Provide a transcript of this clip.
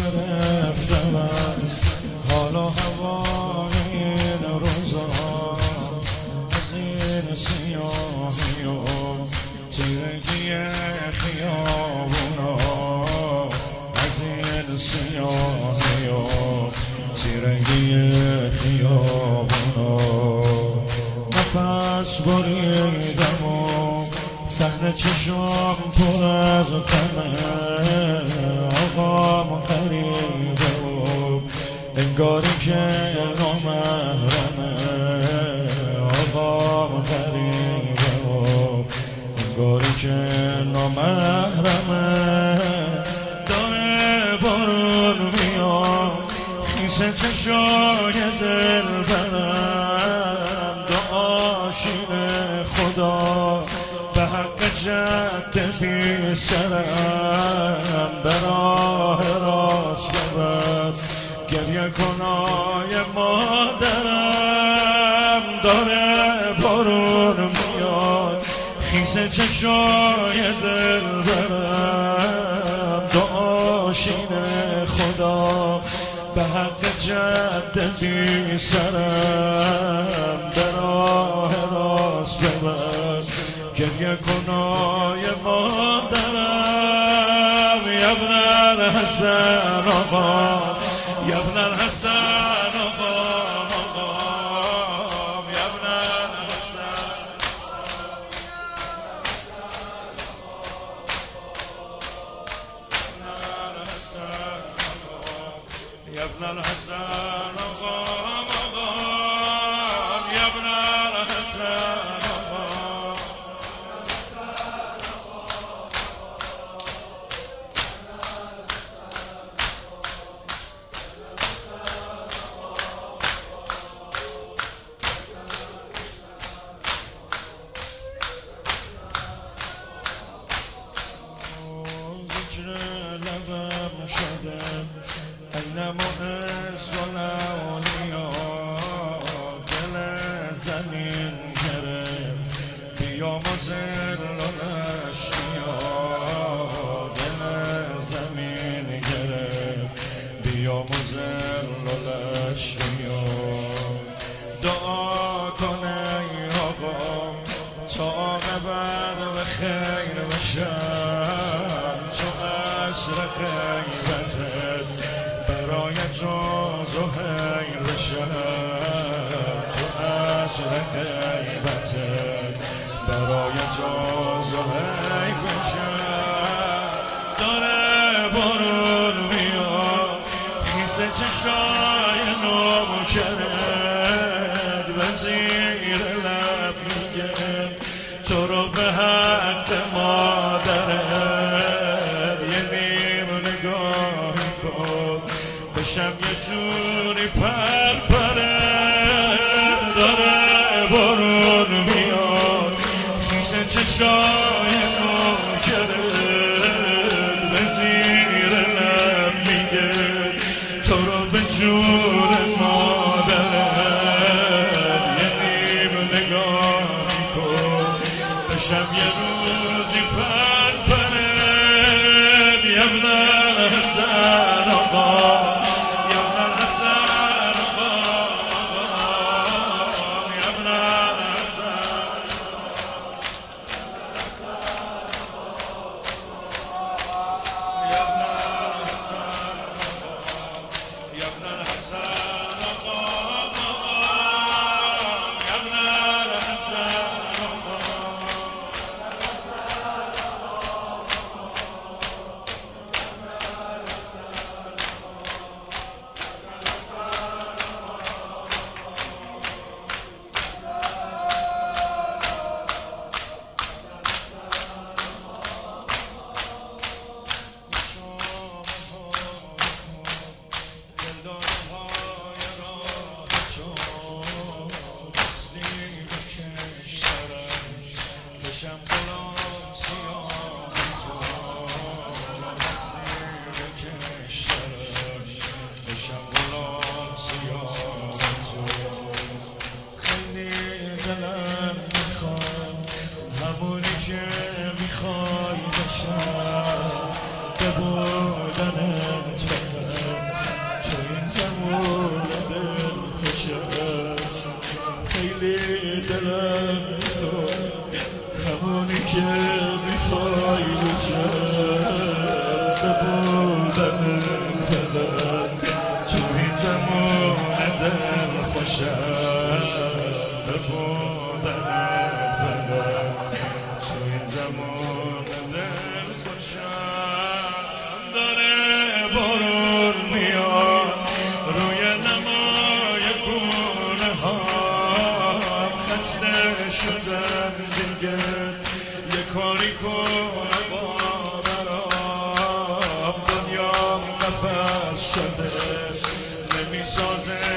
گرفتم از حال و هوای این روزا، از این سیاهی و تیرگی خیابونا، از این سیاهی و تیرگی خیابونا. نفس بریدم و صحنه چشم پر از غمه، آقام غریبه و انگاری که نامحرمه، آقام غریبه و انگاری که نامحرمه. داره بارون میاد خیسه چشای دل برم، دعا شیر خدا به حق جد بی سرم، به راه راست ببر گریه کنای مادرم. داره بارون میاد خیسه چشای دل برم، دعا شیر خدا به حق جد بی سرم، به راه راست ببر گریه کنای مادرم. یبن الحسن آقا، یبن الحسن آقا، یبن الحسن، یبن الحسن آقا، یبن الحسن آقا. لبم شده این معز و اولیا، دل زمین گرفت بیام و زل و نشیا، دل زمین گرفت بیام و زل و نشیا. دعا کنه ای آقا تا عاقبت به خیر بشم، تو عصر غیبتت برای جز و خیر بشم، تو عصر غیبتت برای جز و خیر بشم. داره بارون میاد خیسه چشای نوکرت و زیر لب میگه تو رو به حق مادرت یه نیم نگاهی کن بشم یه جوری پرپره. داره بارون میاد خیسه چشای نوکرت به زیر لب میگه تو رو به جور مادرت یه نیم نگاهی کن بشم یه روزی پرپره. یبن الحسن آقا، یبن الحسن آقا، یبن الحسن، یبن الحسن، یبن الحسن آقا، یبن الحسن. بودن فقط تو این زمان دل خوشم بودن فقط تو این زمان دل خوشم داره بارون میاد روی نمای گونه ها خسته شدم دیگه یه کاری کنه دنیا نفس شده نمیسازه